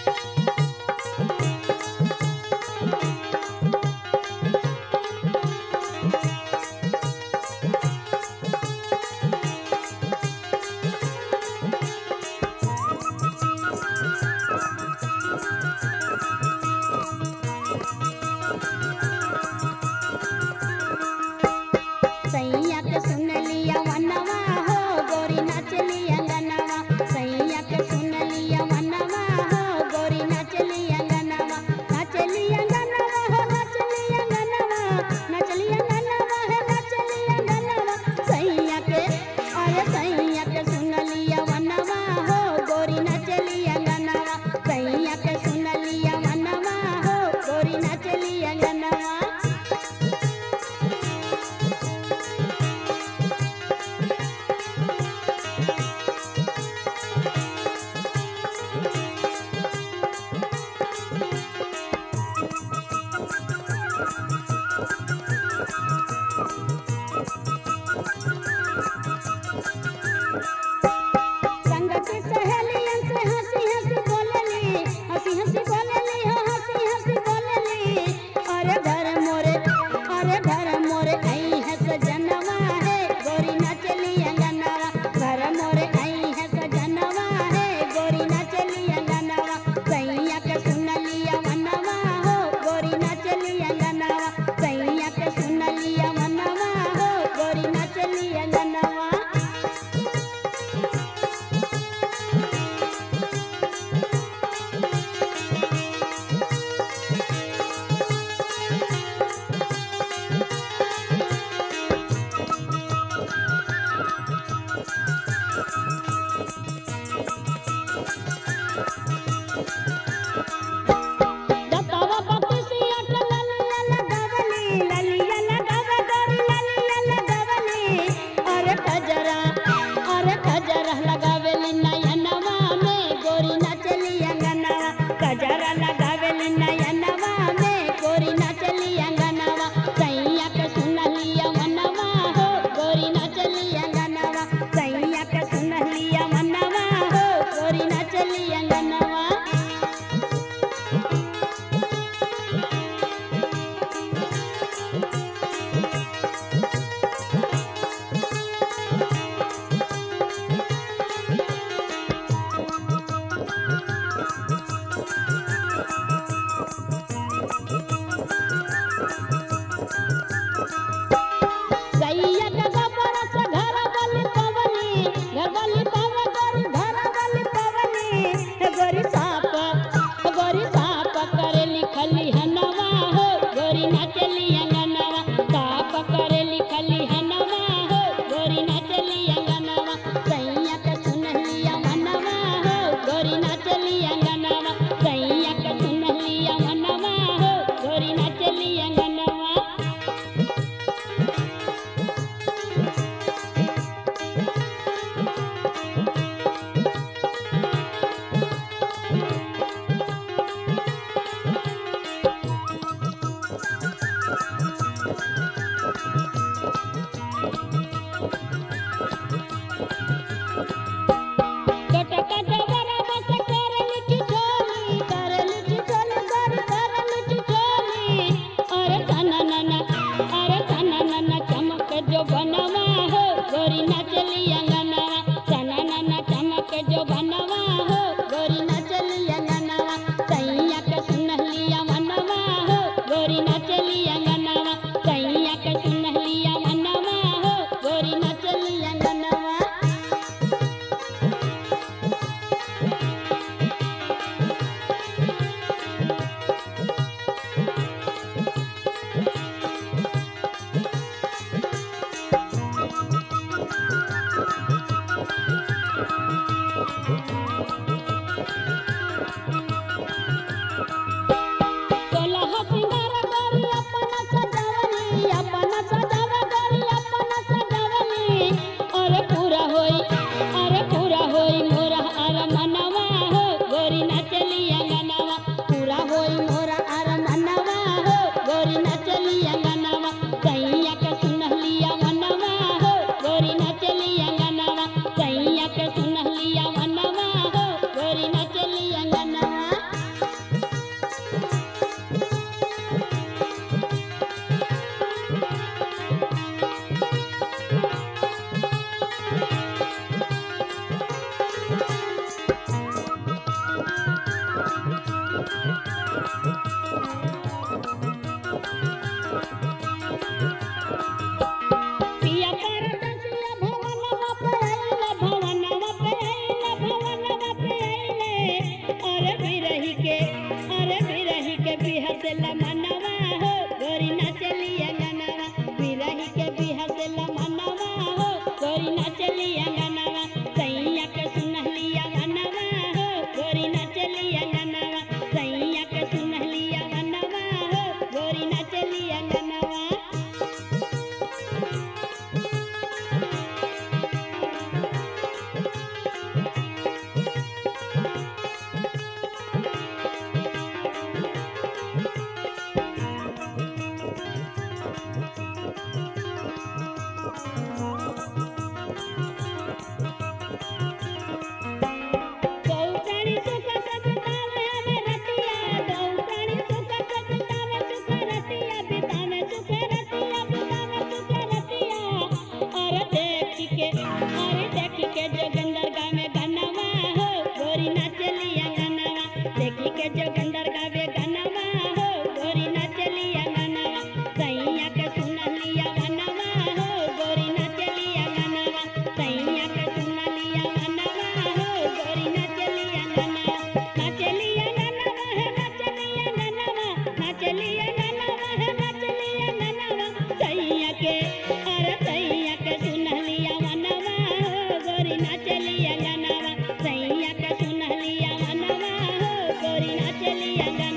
सैया के सुन लिया वनवा हो गोरी नाचली अंगनवा। सैया के सुन लिया वनवा हो गोरी नाचली अंगनवा। नाचली अंगनवा हो नाचली अंगनवा। नाचली अंगनवा है नाचली अंगनवा। सैया के अरे सैया के सुन लिया वनवा हो गोरी नाचली अंगनवा। सैया के सुन लिया वनवा हो गोरी नाचली अंगनवा। संग की सहेलियन से हंसी हंसी बोलेली, हंसी हंसी बोलेली हो हंसी हंसी बोलेली। अरे घर मोरे आई है सजनवा है गोरी नाचली अंगनवा। घर मोरे आई है सजनवा है गोरी नाचली अंगनवा। सैया के सुन लिया वनवा हो गोरी नाचली अंगनवा। सैया के सुन लिया वनवा हो गोरी नाचली अंगनवा। दतवा बतिसिया के ललिया लगावली, ललिया लगाव गोरी ललिया लगावली। अरे कजरा लगावेली नयनवा में गोरी नाचली अंगनवा। कजरा लगावेली नयनवा में गोरी नाचली अंगनवा। सैया के सुन लिया वनवा हो गोरी नाचली अंगनवा। सैया के सुन लिया वनवा हो गोरी नाचली अंगनवा। सैया के गोबर से घर वाली पवनी, घर वाली पव गोरी घर वाली पवनी। गोरी साप करे लिखली हनवा हो गोरी नाचली अंगनवा। साप करे लिखली हनवा हो गोरी नाचली अंगनवा। सैया के सुन लिया वनवा हो गोरी नाचली अंगनवा। सैया के सुन लिया वनवा हो गोरी नाचली अंगनवा। टटका जबरा बस करली ठिठोली, करली ठिठोली गोरी करली ठिठोली। अरे तननना चमक जो बनवा हो गोरी नाचली अंगनवा। तननना चमक जो बनवा हो गोरी नाचली अंगनवा। सैया के सुन लिया वनवा हो गोरी नाचली अंगनवा। सैया के सुन लिया वनवा हो गोरी नाचली अंगनवा। सोलह सिंगार गोरी अपना सजावली, अपना सजाव गोरी अपना सजावली। अरे पूरा होई मोरा अर मनवा हो गोरी नाचली अंगनवा। पूरा होई मोरा अर मनवा हो गोरी नाचली अंगनवा। सैया के सुन लिया वनवा हो गोरी नाचली अंगनवा। सैया के सुन लिया वनवा हो गोरी नाचली अंगनवा। अंगनवा